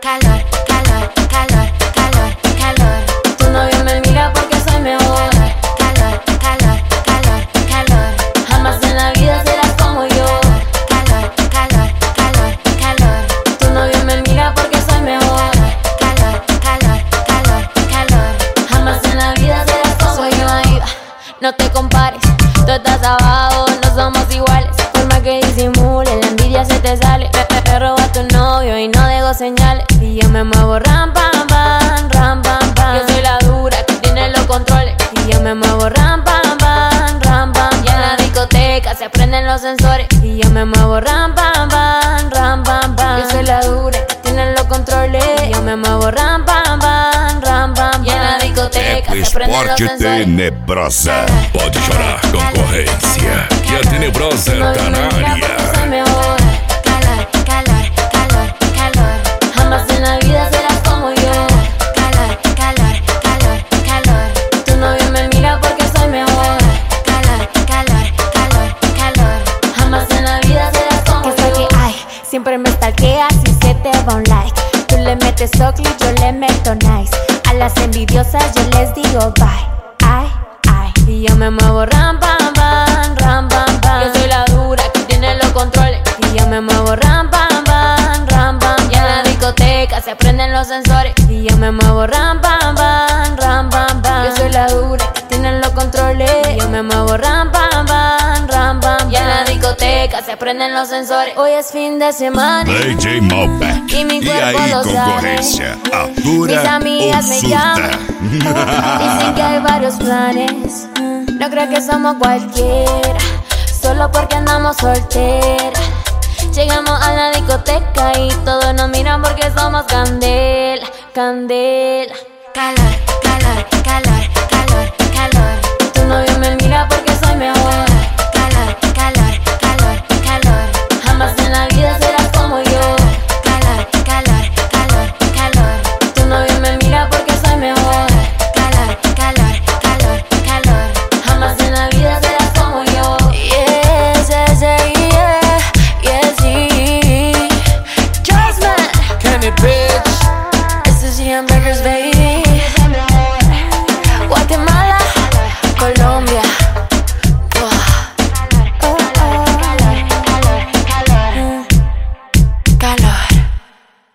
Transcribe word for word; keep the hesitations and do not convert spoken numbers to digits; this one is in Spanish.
calor, calor, calor, calor, calor. Tu novio me mira porque soy mejor. Calor, calor, calor, calor. Jamás en la vida serás como yo. Calor, calor, calor, calor. Tu novio me mira porque soy mejor. Calor, calor, calor, calor. Jamás en la vida serás como soy yo. Ahí va, no te compares, tú estás abajo, no somos iguales. Por más que disimule, la envidia se te sale. Me, me roba tu novio y no dejo señales. Y yo me muevo ram, pam, pam, ram, pam, pam. Yo soy la dura que tiene los controles. Y yo me muevo ram, pam, pam, ram, pam, pam. Y en la discoteca se prenden los sensores. Y yo me muevo ram, pam, pam, ram, pam, pam. Yo soy la dura que tiene los controles. Y yo me muevo ram, pam, pam, ram, pam, pam. Y en la discoteca se prenden los Esporte sensores. Tenebrosa. Pode chorar, concorrência, que a Tenebrosa tá na área. Soy mejor. Calor, calor, calor, calor. Jamás en la vida serás como yo. Calor, calor, calor, calor. Tu novio me mira porque soy mejor. Calor, calor, calor, calor. Jamás en la vida serás como yo. ¿Qué es lo que hay? Siempre me stalkeas y se te va un like. Tú le metes ugly, yo le meto nice. A las envidiosas yo les digo bye. Ay, ay. Y yo me muevo ram, pam, pam, ram, pam, pam. Yo soy la dura que tiene los controles. Y yo me muevo ram, pam, pam, ram, pam. Y en la discoteca se prenden los sensores. Y yo me muevo ram, pam, pam, ram, pam, pam. Yo soy la dura que tiene los controles. Y yo me muevo ram, pam, pam, ram, pam. Y en la discoteca se prenden los sensores. Hoy es fin de semana D J Malbec. y mi E cuerpo aí, lo sabe. concorrência, atura Mis amigas ou me surta? llaman, dicen que hay varios planes. No creo que somos cualquiera, solo porque andamos solteras. Llegamos a la discoteca y todos nos miran porque somos candela, candela. Calor,